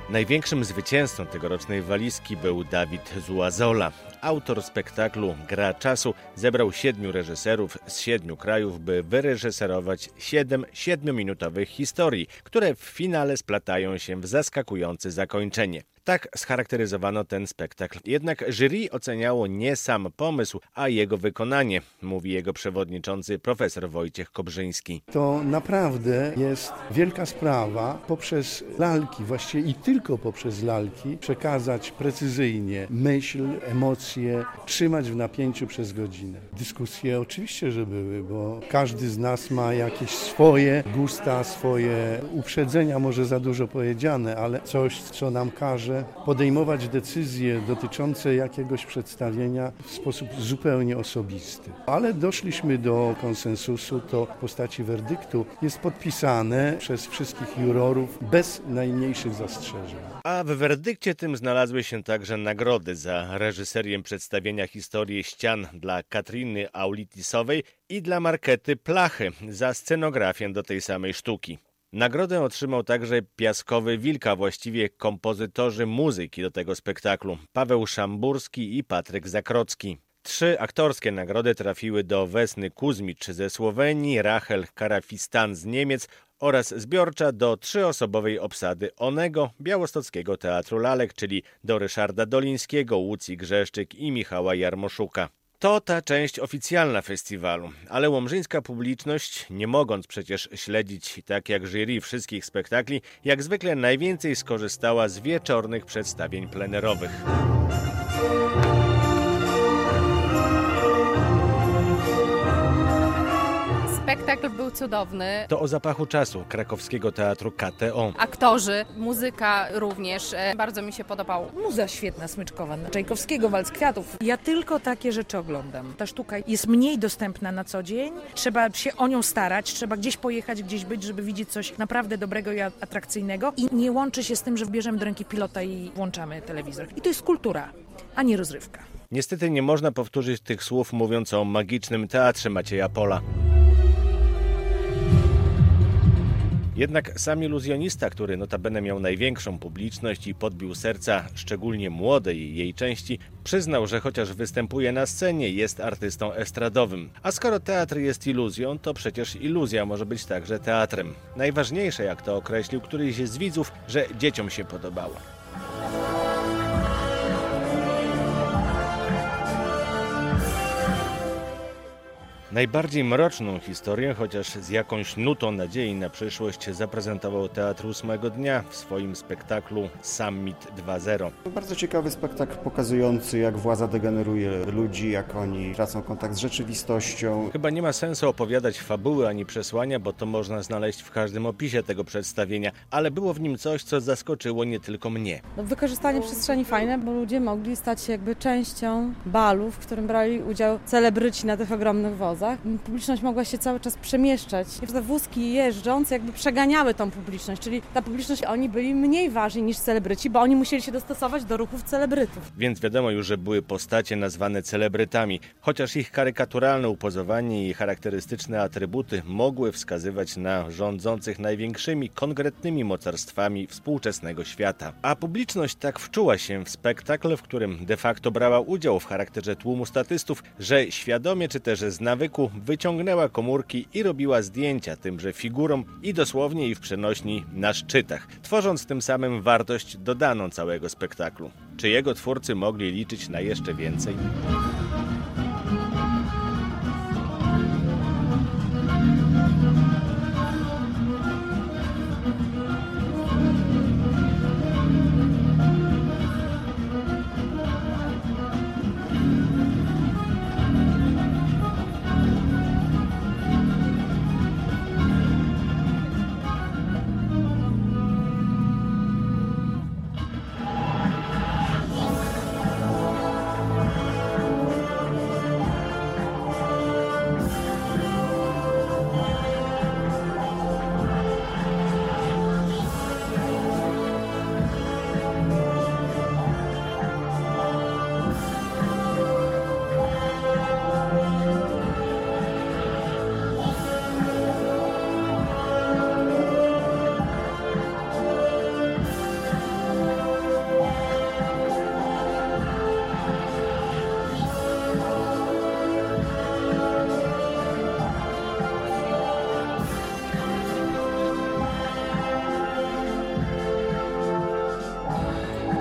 Największym zwycięzcą tegorocznej walizki był Dawid Zuazola. Autor spektaklu Gra czasu zebrał 7 reżyserów z 7 krajów, by wyreżyserować 7 7-minutowych historii, które w finale splatają się w zaskakujące zakończenie. Tak scharakteryzowano ten spektakl. Jednak jury oceniało nie sam pomysł, a jego wykonanie, mówi jego przewodniczący profesor Wojciech Kobrzyński. To naprawdę jest wielka sprawa poprzez lalki, właściwie i tylko poprzez lalki przekazać precyzyjnie myśl, emocje, trzymać w napięciu przez godzinę. Dyskusje oczywiście, że były, bo każdy z nas ma jakieś swoje gusta, swoje uprzedzenia, może za dużo powiedziane, ale coś, co nam każe podejmować decyzje dotyczące jakiegoś przedstawienia w sposób zupełnie osobisty. Ale doszliśmy do konsensusu, to w postaci werdyktu jest podpisane przez wszystkich jurorów bez najmniejszych zastrzeżeń. A w werdykcie tym znalazły się także nagrody za reżyserię przedstawienia historii ścian dla Katriny Aulitisowej i dla Markety Plachy za scenografię do tej samej sztuki. Nagrodę otrzymał także Piaskowy Wilk, a właściwie kompozytorzy muzyki do tego spektaklu, Paweł Szamburski i Patryk Zakrocki. 3 aktorskie nagrody trafiły do Wesny Kuzmicz ze Słowenii, Rachel Karafistan z Niemiec oraz zbiorcza do 3-osobowej obsady Onego Białostockiego Teatru Lalek, czyli do Ryszarda Dolińskiego, Łucji Grzeszczyk i Michała Jarmoszuka. To ta część oficjalna festiwalu, ale łomżyńska publiczność, nie mogąc przecież śledzić tak jak jury wszystkich spektakli, jak zwykle najwięcej skorzystała z wieczornych przedstawień plenerowych. Spektakl był cudowny. To o zapachu czasu krakowskiego teatru KTO. Aktorzy, muzyka również. Bardzo mi się podobało. Muza świetna, smyczkowa. Czajkowskiego, Walc Kwiatów. Ja tylko takie rzeczy oglądam. Ta sztuka jest mniej dostępna na co dzień. Trzeba się o nią starać, trzeba gdzieś pojechać, gdzieś być, żeby widzieć coś naprawdę dobrego i atrakcyjnego. I nie łączy się z tym, że bierzemy do ręki pilota i włączamy telewizor. I to jest kultura, a nie rozrywka. Niestety nie można powtórzyć tych słów mówiąc o magicznym teatrze Macieja Pola. Jednak sam iluzjonista, który notabene miał największą publiczność i podbił serca szczególnie młodej jej części, przyznał, że chociaż występuje na scenie, jest artystą estradowym. A skoro teatr jest iluzją, to przecież iluzja może być także teatrem. Najważniejsze, jak to określił któryś z widzów, że dzieciom się podobało. Najbardziej mroczną historię, chociaż z jakąś nutą nadziei na przyszłość, zaprezentował Teatr 8 dnia w swoim spektaklu Summit 2.0. To bardzo ciekawy spektakl pokazujący, jak władza degeneruje ludzi, jak oni tracą kontakt z rzeczywistością. Chyba nie ma sensu opowiadać fabuły ani przesłania, bo to można znaleźć w każdym opisie tego przedstawienia, ale było w nim coś, co zaskoczyło nie tylko mnie. Wykorzystanie przestrzeni fajne, bo ludzie mogli stać się jakby częścią balu, w którym brali udział celebryci na tych ogromnych wozach. Publiczność mogła się cały czas przemieszczać. Te wózki jeżdżąc jakby przeganiały tą publiczność, czyli ta publiczność, oni byli mniej ważni niż celebryci, bo oni musieli się dostosować do ruchów celebrytów. Więc wiadomo już, że były postacie nazwane celebrytami, chociaż ich karykaturalne upozowanie i charakterystyczne atrybuty mogły wskazywać na rządzących największymi konkretnymi mocarstwami współczesnego świata. A publiczność tak wczuła się w spektakl, w którym de facto brała udział w charakterze tłumu statystów, że świadomie czy też z nawyku wyciągnęła komórki i robiła zdjęcia tymże figurom i dosłownie i w przenośni na szczytach, tworząc tym samym wartość dodaną całego spektaklu. Czy jego twórcy mogli liczyć na jeszcze więcej?